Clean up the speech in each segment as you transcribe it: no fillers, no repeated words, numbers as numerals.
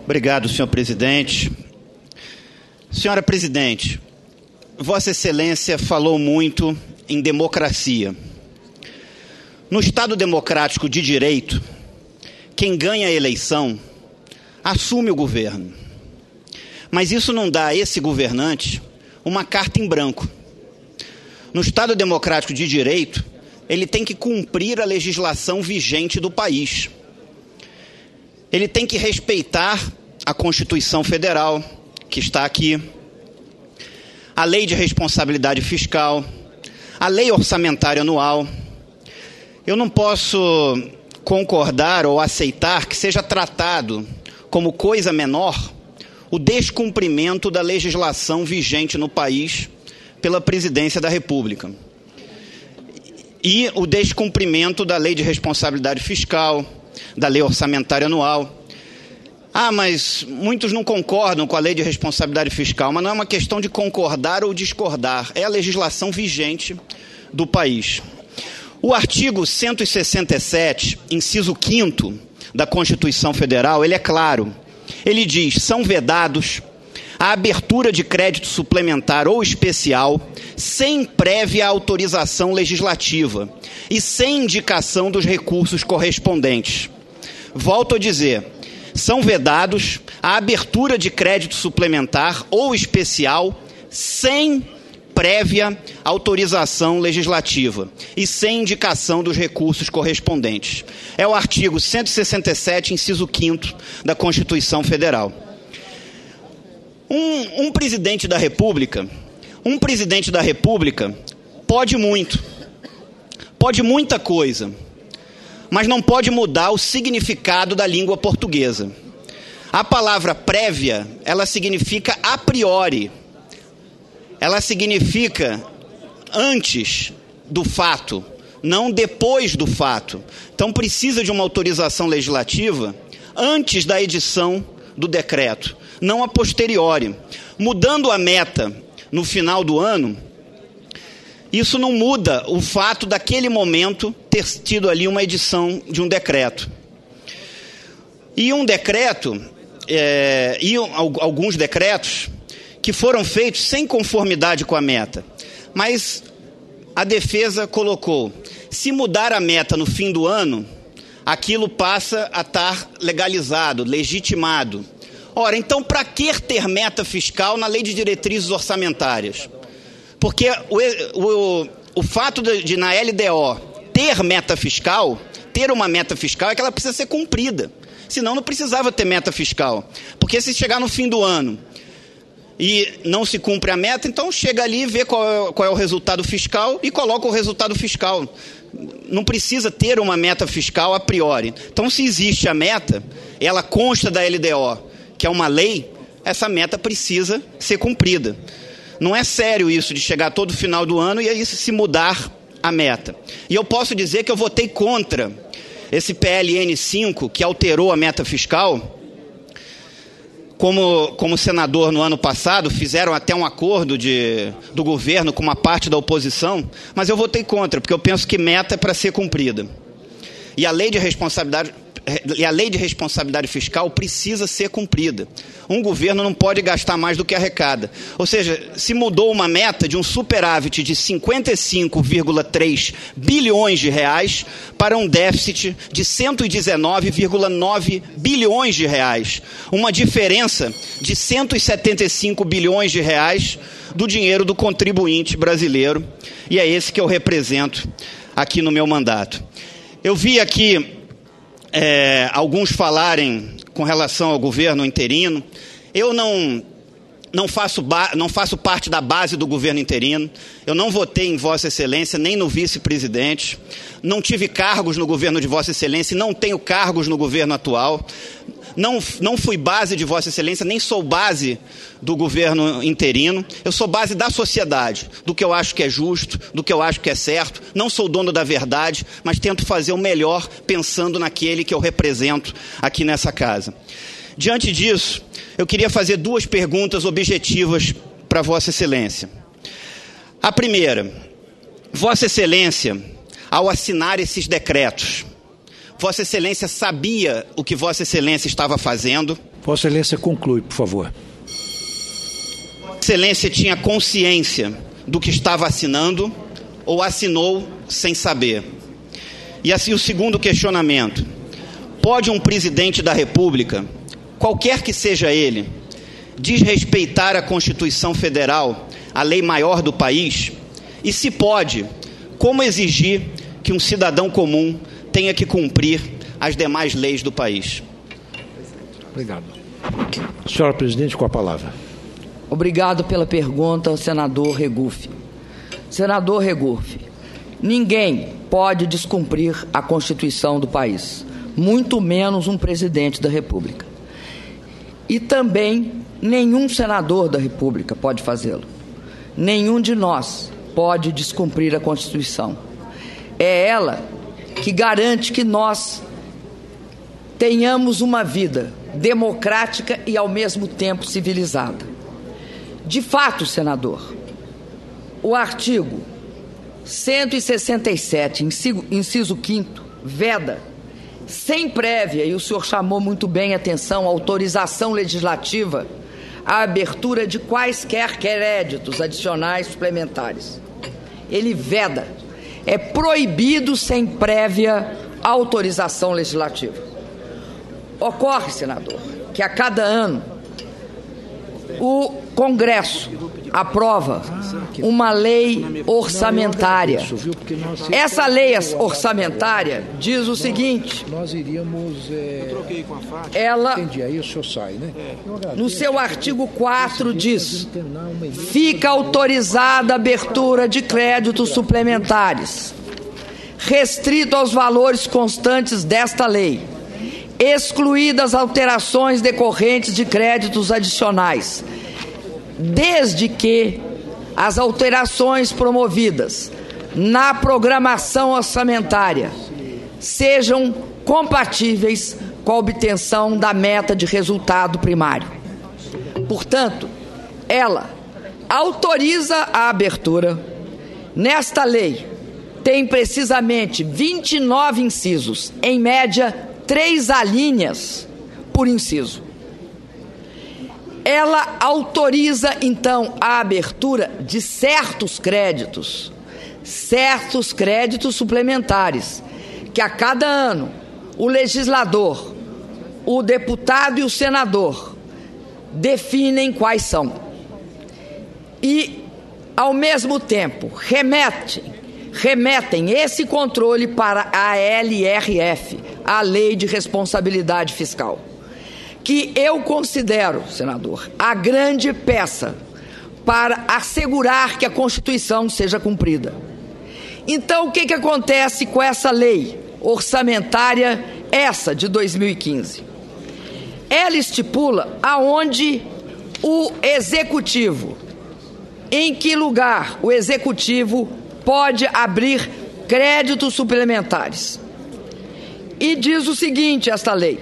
Obrigado, senhor presidente. Senhora presidente, Vossa Excelência falou muito em democracia. No Estado democrático de direito, quem ganha a eleição assume o governo. Mas isso não dá a esse governante uma carta em branco. No Estado democrático de direito, ele tem que cumprir a legislação vigente do país. Ele tem que respeitar a Constituição Federal, que está aqui, a Lei de Responsabilidade Fiscal, a Lei Orçamentária Anual. Eu não posso concordar ou aceitar que seja tratado como coisa menor o descumprimento da legislação vigente no país pela Presidência da República e o descumprimento da Lei de Responsabilidade Fiscal, da Lei Orçamentária Anual. Mas muitos não concordam com a Lei de Responsabilidade Fiscal, mas não é uma questão de concordar ou discordar, é a legislação vigente do país. O artigo 167, inciso 5º da Constituição Federal, ele é claro. Ele diz: são vedados a abertura de crédito suplementar ou especial sem prévia autorização legislativa e sem indicação dos recursos correspondentes. Volto a dizer, são vedados a abertura de crédito suplementar ou especial sem prévia autorização legislativa e sem indicação dos recursos correspondentes. É o artigo 167, inciso 5º da Constituição Federal. Um presidente da República pode muita coisa, mas não pode mudar o significado da língua portuguesa. A palavra prévia, ela significa a priori. Ela significa antes do fato, não depois do fato. Então precisa de uma autorização legislativa antes da edição do decreto, não a posteriori. Mudando a meta no final do ano, isso não muda o fato daquele momento ter tido ali uma edição de um decreto. E um decreto, alguns decretos que foram feitos sem conformidade com a meta. Mas a defesa colocou, se mudar a meta no fim do ano, aquilo passa a estar legalizado, legitimado. Ora, então para que ter meta fiscal na Lei de Diretrizes Orçamentárias? Porque o fato de na LDO ter meta fiscal, ter uma meta fiscal, é que ela precisa ser cumprida. Senão não precisava ter meta fiscal. Porque se chegar no fim do ano e não se cumpre a meta, então chega ali, vê qual é o resultado fiscal e coloca o resultado fiscal. Não precisa ter uma meta fiscal a priori. Então, se existe a meta, ela consta da LDO, que é uma lei, essa meta precisa ser cumprida. Não é sério isso de chegar todo final do ano e aí se mudar a meta. E eu posso dizer que eu votei contra esse PLN 5, que alterou a meta fiscal. Como senador no ano passado, fizeram até um acordo do governo com uma parte da oposição, mas eu votei contra, porque eu penso que meta é para ser cumprida. E a lei de responsabilidade fiscal precisa ser cumprida. Um governo não pode gastar mais do que arrecada. Ou seja, se mudou uma meta de um superávit de 55,3 bilhões de reais para um déficit de 119,9 bilhões de reais. Uma diferença de 175 bilhões de reais do dinheiro do contribuinte brasileiro. E é esse que eu represento aqui no meu mandato. Eu vi aqui alguns falarem com relação ao governo interino. Eu não faço parte da base do governo interino. Eu não votei em Vossa Excelência, nem no vice-presidente. Não tive cargos no governo de Vossa Excelência e não tenho cargos no governo atual. Não fui base de Vossa Excelência, nem sou base do governo interino. Eu sou base da sociedade, do que eu acho que é justo, do que eu acho que é certo. Não sou dono da verdade, mas tento fazer o melhor pensando naquele que eu represento aqui nessa casa. Diante disso, eu queria fazer duas perguntas objetivas para Vossa Excelência. A primeira, Vossa Excelência, ao assinar esses decretos, Vossa Excelência sabia o que Vossa Excelência estava fazendo Vossa Excelência conclui, por favor. Vossa Excelência tinha consciência do que estava assinando ou assinou sem saber? E assim o segundo questionamento: pode um presidente da República, qualquer que seja ele, desrespeitar a Constituição Federal, a lei maior do país? E se pode, como exigir que um cidadão comum tenha que cumprir as demais leis do país? Obrigado. Senhora Presidente, com a palavra. Obrigado pela pergunta ao senador Regufe. Senador Regufe, ninguém pode descumprir a Constituição do país, muito menos um presidente da República. E também nenhum senador da República pode fazê-lo. Nenhum de nós pode descumprir a Constituição. É ela que garante que nós tenhamos uma vida democrática e, ao mesmo tempo, civilizada. De fato, senador, o artigo 167, inciso 5º, veda, sem prévia, e o senhor chamou muito bem a atenção, autorização legislativa, a abertura de quaisquer créditos adicionais suplementares. Ele veda. É proibido sem prévia autorização legislativa. Ocorre, senador, que a cada ano o Congresso aprova uma lei orçamentária. Essa lei orçamentária diz o seguinte: ela, no seu artigo 4, diz: fica autorizada a abertura de créditos suplementares, restrito aos valores constantes desta lei, excluídas alterações decorrentes de créditos adicionais, desde que as alterações promovidas na programação orçamentária sejam compatíveis com a obtenção da meta de resultado primário. Portanto, ela autoriza a abertura. Nesta lei, tem precisamente 29 incisos, em média 3 alíneas por inciso. Ela autoriza, então, a abertura de certos créditos suplementares, que a cada ano o legislador, o deputado e o senador definem quais são. E, ao mesmo tempo, remetem esse controle para a LRF, a Lei de Responsabilidade Fiscal, que eu considero, senador, a grande peça para assegurar que a Constituição seja cumprida. Então, o que acontece com essa lei orçamentária, essa de 2015? Ela estipula aonde o Executivo, em que lugar o Executivo pode abrir créditos suplementares. E diz o seguinte, esta lei,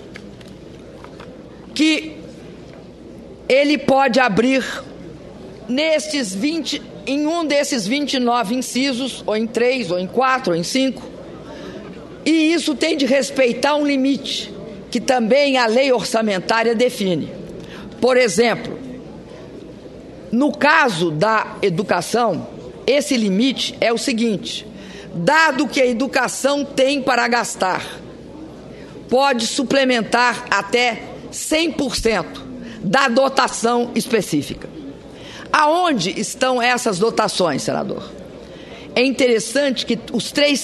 que ele pode abrir em um desses 29 incisos, ou em 3, ou em 4, ou em 5, e isso tem de respeitar um limite, que também a lei orçamentária define. Por exemplo, no caso da educação, esse limite é o seguinte: dado que a educação tem para gastar, pode suplementar até 100% da dotação específica. Aonde estão essas dotações, senador? É interessante que os 3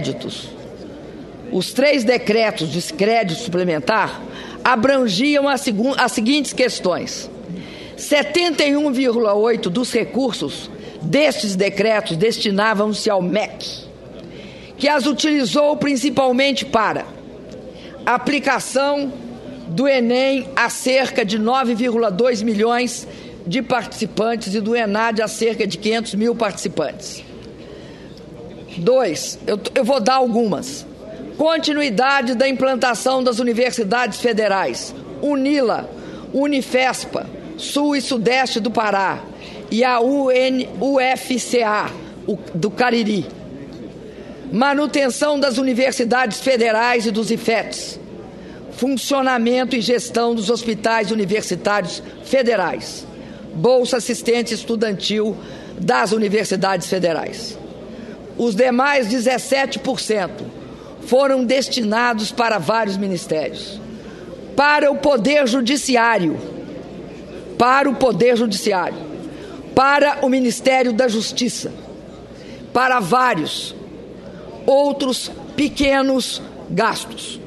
decretos de crédito suplementar abrangiam as seguintes questões: 71,8% dos recursos destes decretos destinavam-se ao MEC, que as utilizou principalmente para aplicação do Enem a cerca de 9,2 milhões de participantes e do ENAD a cerca de 500 mil participantes. 2, eu vou dar algumas. Continuidade da implantação das universidades federais, UNILA, Unifespa, Sul e Sudeste do Pará, e a UFCA, do Cariri. Manutenção das universidades federais e dos IFETs. funcionamento e gestão dos hospitais universitários federais, Bolsa Assistente Estudantil das universidades federais. Os demais 17% foram destinados para vários ministérios. Para o Poder Judiciário, para o Ministério da Justiça, para vários outros pequenos gastos.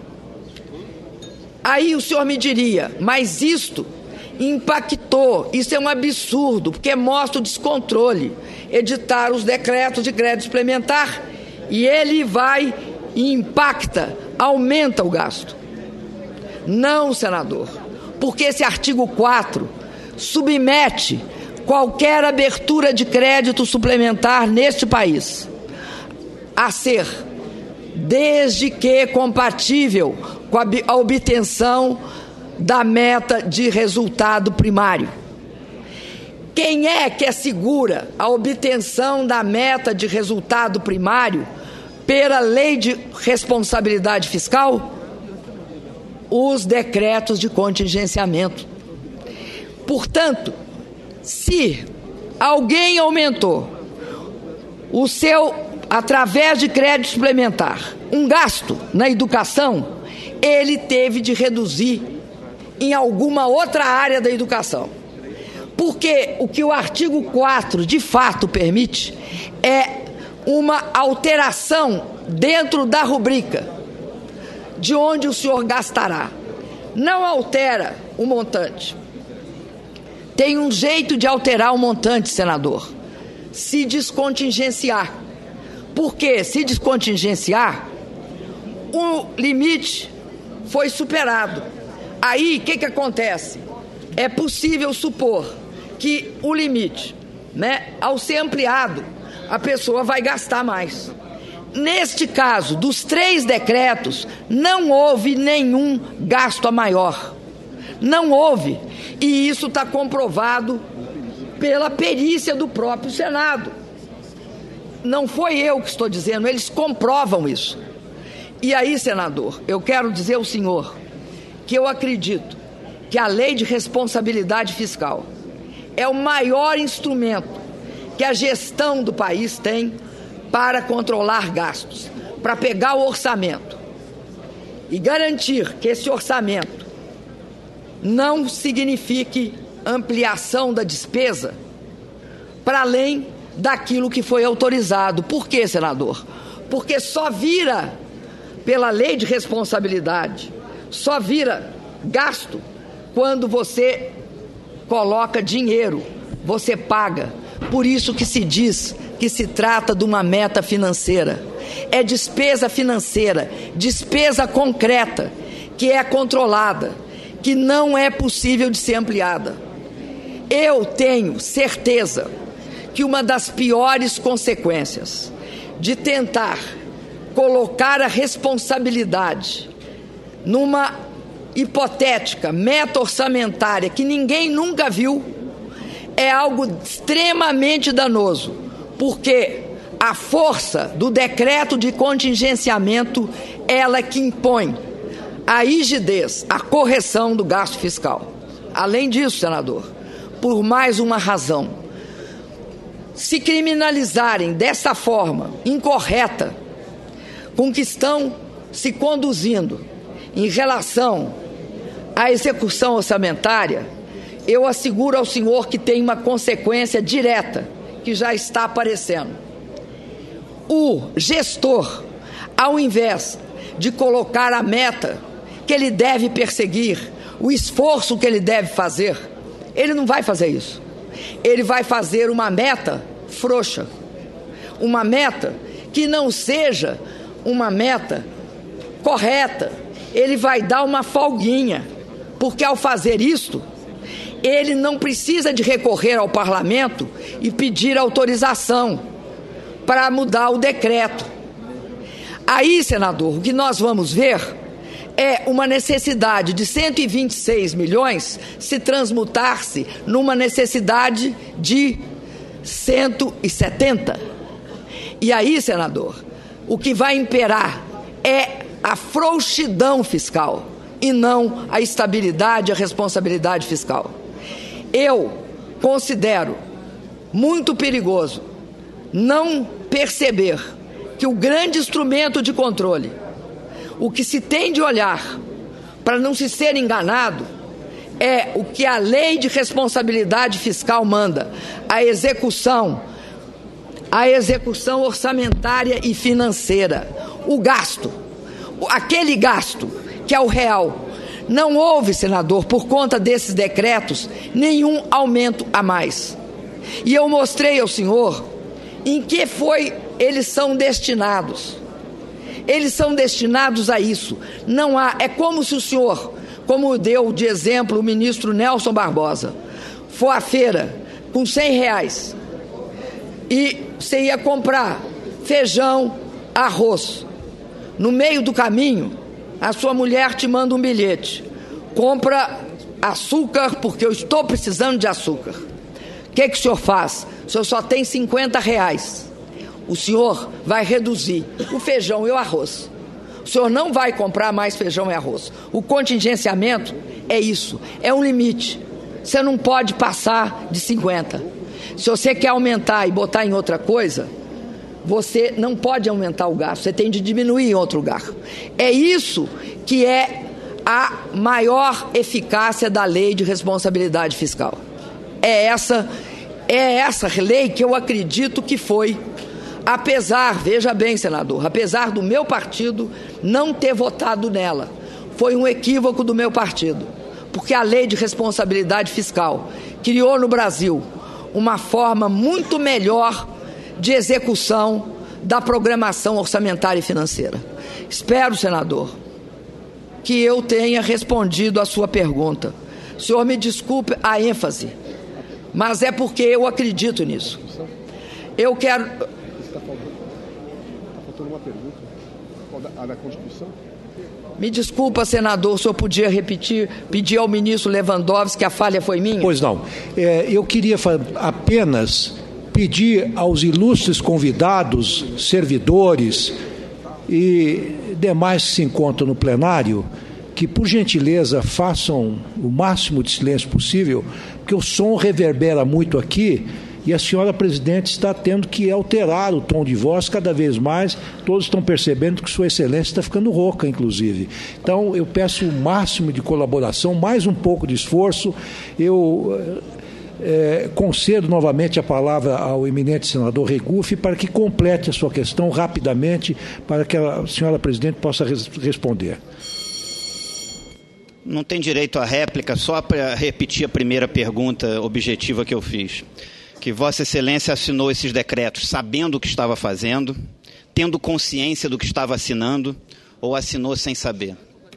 Aí o senhor me diria, mas isto impactou, isso é um absurdo, porque mostra o descontrole, editar os decretos de crédito suplementar, e ele vai e impacta, aumenta o gasto. Não, senador, porque esse artigo 4 submete qualquer abertura de crédito suplementar neste país a ser, desde que compatível com a obtenção da meta de resultado primário. Quem é que assegura a obtenção da meta de resultado primário pela lei de responsabilidade fiscal? Os decretos de contingenciamento. Portanto, se alguém aumentou o seu, através de crédito suplementar, um gasto na educação, ele teve de reduzir em alguma outra área da educação. Porque o que o artigo 4 de fato permite é uma alteração dentro da rubrica de onde o senhor gastará. Não altera o montante. Tem um jeito de alterar o montante, senador: se descontingenciar. Porque se descontingenciar, o limite foi superado. Aí, o que acontece? É possível supor que o limite, ao ser ampliado, a pessoa vai gastar mais. Neste caso, dos 3 decretos, não houve nenhum gasto a maior. Não houve. E isso está comprovado pela perícia do próprio Senado. Não foi eu que estou dizendo, eles comprovam isso. E aí, senador, eu quero dizer ao senhor que eu acredito que a lei de responsabilidade fiscal é o maior instrumento que a gestão do país tem para controlar gastos, para pegar o orçamento e garantir que esse orçamento não signifique ampliação da despesa para além daquilo que foi autorizado. Por quê, senador? Porque só vira, pela lei de responsabilidade, só vira gasto quando você coloca dinheiro, você paga. Por isso que se diz que se trata de uma meta financeira. É despesa financeira, despesa concreta, que é controlada, que não é possível de ser ampliada. Eu tenho certeza que uma das piores consequências de tentar colocar a responsabilidade numa hipotética meta orçamentária que ninguém nunca viu é algo extremamente danoso, porque a força do decreto de contingenciamento, ela que impõe a rigidez, a correção do gasto fiscal. Além disso, senador, por mais uma razão, se criminalizarem dessa forma incorreta com que estão se conduzindo em relação à execução orçamentária, eu asseguro ao senhor que tem uma consequência direta que já está aparecendo. O gestor, ao invés de colocar a meta que ele deve perseguir, o esforço que ele deve fazer, ele não vai fazer isso. Ele vai fazer uma meta frouxa, uma meta que não seja uma meta correta. Ele vai dar uma folguinha, porque ao fazer isto, ele não precisa de recorrer ao parlamento e pedir autorização para mudar o decreto. Aí, senador, o que nós vamos ver é uma necessidade de 126 milhões se transmutar-se numa necessidade de 170. E aí, senador, o que vai imperar é a frouxidão fiscal. e não a estabilidade e a responsabilidade fiscal. Eu considero muito perigoso não perceber que o grande instrumento de controle, o que se tem de olhar para não se ser enganado, é o que a lei de responsabilidade fiscal manda, a execução orçamentária e financeira, o gasto, aquele gasto que é o real. Não houve, senador, por conta desses decretos, nenhum aumento a mais. E eu mostrei ao senhor em que eles são destinados. Eles são destinados a isso. Não há, é como se o senhor, como deu de exemplo o ministro Nelson Barbosa, for à feira com R$100 e você ia comprar feijão, arroz. No meio do caminho, a sua mulher te manda um bilhete. Compra açúcar porque eu estou precisando de açúcar. O que o senhor faz? O senhor só tem R$50. O senhor vai reduzir o feijão e o arroz. O senhor não vai comprar mais feijão e arroz. O contingenciamento é isso, é um limite. Você não pode passar de 50. Se você quer aumentar e botar em outra coisa, você não pode aumentar o gasto, você tem de diminuir em outro lugar. É isso que é a maior eficácia da lei de responsabilidade fiscal. É essa lei que eu acredito que foi, apesar, veja bem, senador, apesar do meu partido não ter votado nela, foi um equívoco do meu partido, porque a lei de responsabilidade fiscal criou no Brasil uma forma muito melhor de execução da programação orçamentária e financeira. Espero, senador, que eu tenha respondido a sua pergunta. O senhor me desculpe a ênfase, mas é porque eu acredito nisso. Eu quero... Está faltando uma pergunta. A da Constituição? Me desculpa, senador, o senhor podia repetir, pedir ao ministro Lewandowski que a falha foi minha? Pois não. Eu queria apenas pedir aos ilustres convidados, servidores e demais que se encontram no plenário, que, por gentileza, façam o máximo de silêncio possível, porque o som reverbera muito aqui e a senhora presidente está tendo que alterar o tom de voz cada vez mais. Todos estão percebendo que sua excelência está ficando rouca, inclusive. Então, eu peço o máximo de colaboração, mais um pouco de esforço. Eu concedo novamente a palavra ao eminente senador Regufe para que complete a sua questão rapidamente, para que a senhora presidente possa responder. Não tem direito à réplica, só para repetir a primeira pergunta objetiva que eu fiz. Que Vossa Excelência assinou esses decretos sabendo o que estava fazendo, tendo consciência do que estava assinando, ou assinou sem saber?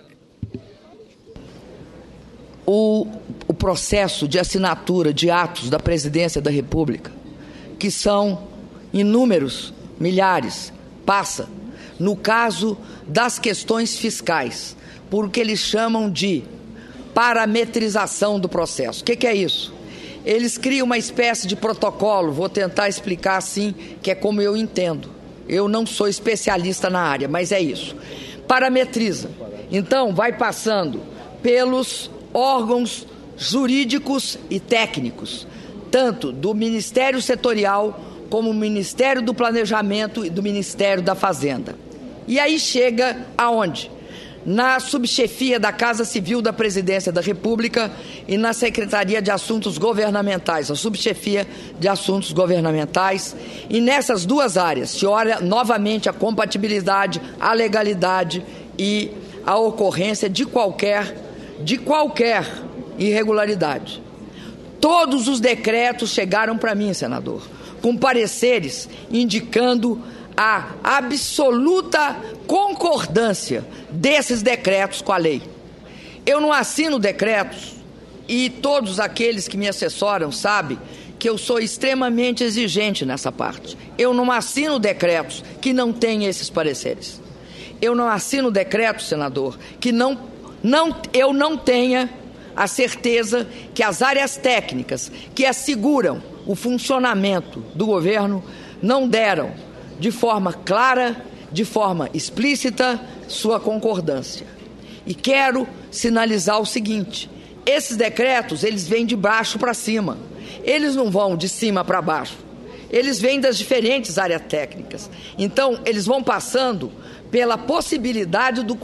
O processo de assinatura de atos da Presidência da República, que são inúmeros, milhares, passa, no caso das questões fiscais, por o que eles chamam de parametrização do processo. O que é isso? Eles criam uma espécie de protocolo, vou tentar explicar assim, que é como eu entendo. Eu não sou especialista na área, mas é isso. Parametriza. Então, vai passando pelos órgãos jurídicos e técnicos, tanto do Ministério Setorial, como o Ministério do Planejamento e do Ministério da Fazenda. E aí chega aonde? Na subchefia da Casa Civil da Presidência da República e na Secretaria de Assuntos Governamentais, a subchefia de Assuntos Governamentais. E nessas duas áreas se olha novamente a compatibilidade, a legalidade e a ocorrência de qualquer irregularidade. Todos os decretos chegaram para mim, senador, com pareceres indicando a absoluta concordância desses decretos com a lei. Eu não assino decretos, e todos aqueles que me assessoram sabem que eu sou extremamente exigente nessa parte. Eu não assino decretos que não têm esses pareceres. Eu não assino decretos, senador, que eu não tenha a certeza que as áreas técnicas que asseguram o funcionamento do governo não deram de forma clara, de forma explícita, sua concordância. E quero sinalizar o seguinte: esses decretos, eles vêm de baixo para cima. Eles não vão de cima para baixo. Eles vêm das diferentes áreas técnicas. Então, eles vão passando pela possibilidade do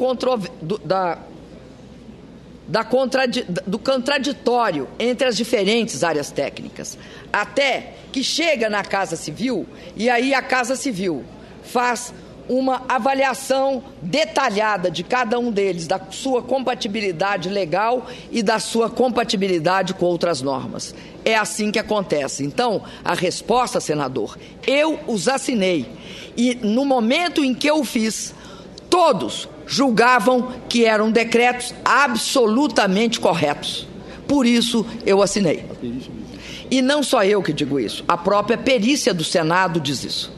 contraditório entre as diferentes áreas técnicas, até que chega na Casa Civil, e aí a Casa Civil faz uma avaliação detalhada de cada um deles, da sua compatibilidade legal e da sua compatibilidade com outras normas. É assim que acontece. Então, a resposta, senador, eu os assinei. E no momento em que eu fiz, todos julgavam que eram decretos absolutamente corretos. Por isso, eu assinei. E não só eu que digo isso, a própria perícia do Senado diz isso.